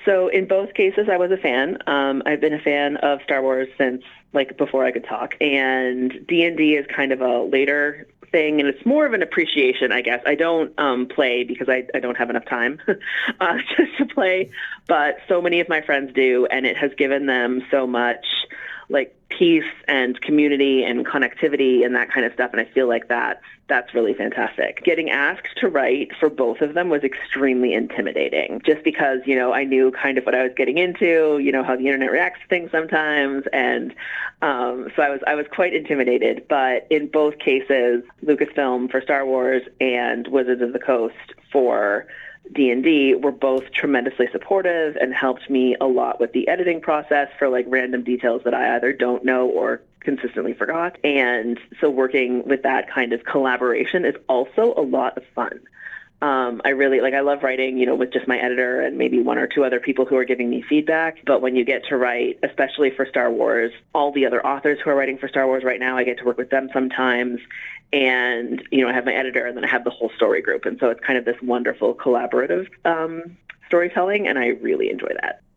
So in both cases, I was a fan. I've been a fan of Star Wars since like before I could talk, and D&D is kind of a later thing, and it's more of an appreciation, I guess. I don't play because I don't have enough time to play, but so many of my friends do, and it has given them so much like peace and community and connectivity and that kind of stuff. And I feel like that's really fantastic. Getting asked to write for both of them was extremely intimidating just because, I knew kind of what I was getting into, how the internet reacts to things sometimes. And so I was quite intimidated. But in both cases, Lucasfilm for Star Wars and Wizards of the Coast for D&D were both tremendously supportive and helped me a lot with the editing process for like random details that I either don't know or consistently forgot. And so working with that kind of collaboration is also a lot of fun. I love writing, with just my editor and maybe one or two other people who are giving me feedback. But when you get to write, especially for Star Wars, all the other authors who are writing for Star Wars right now, I get to work with them sometimes. And, I have my editor and then I have the whole story group. And so it's kind of this wonderful collaborative storytelling. And I really enjoy that.